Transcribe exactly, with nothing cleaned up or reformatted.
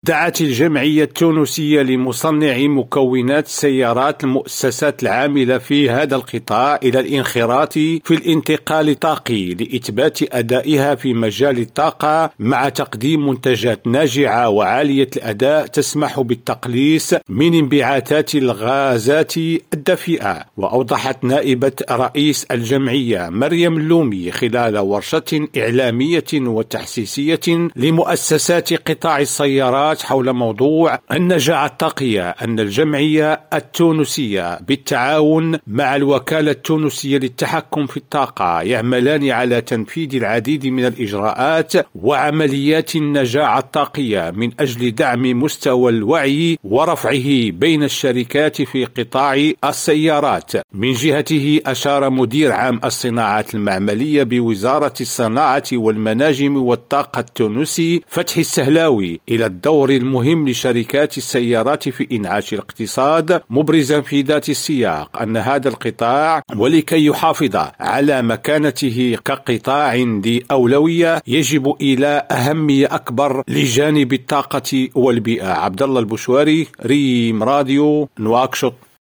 دعت الجمعية التونسية لمصنعي مكونات السيارات المؤسسات العاملة في هذا القطاع إلى الانخراط في الانتقال الطاقي لإثبات أدائها في مجال الطاقة مع تقديم منتجات ناجعة وعالية الأداء تسمح بالتقليص من انبعاثات الغازات الدفيئة. وأوضحت نائبة رئيس الجمعية مريم اللومي خلال ورشة إعلامية وتحسيسية لمؤسسات قطاع السيارات حول موضوع النجاعة الطاقية أن الجمعية التونسية بالتعاون مع الوكالة التونسية للتحكم في الطاقة يعملان على تنفيذ العديد من الإجراءات وعمليات النجاعة الطاقية من أجل دعم مستوى الوعي ورفعه بين الشركات في قطاع السيارات. من جهته أشار مدير عام الصناعات المعملية بوزارة الصناعة والمناجم والطاقة التونسي فتحي السهلاوي إلى الدور المهم لشركات السيارات في إنعاش الاقتصاد، مبرزا في ذات السياق أن هذا القطاع ولكي يحافظ على مكانته كقطاع ذي أولوية يجب إلى أهمية أكبر لجانب الطاقة والبيئة. عبد الله البشواري، ريم راديو، نواكشوط.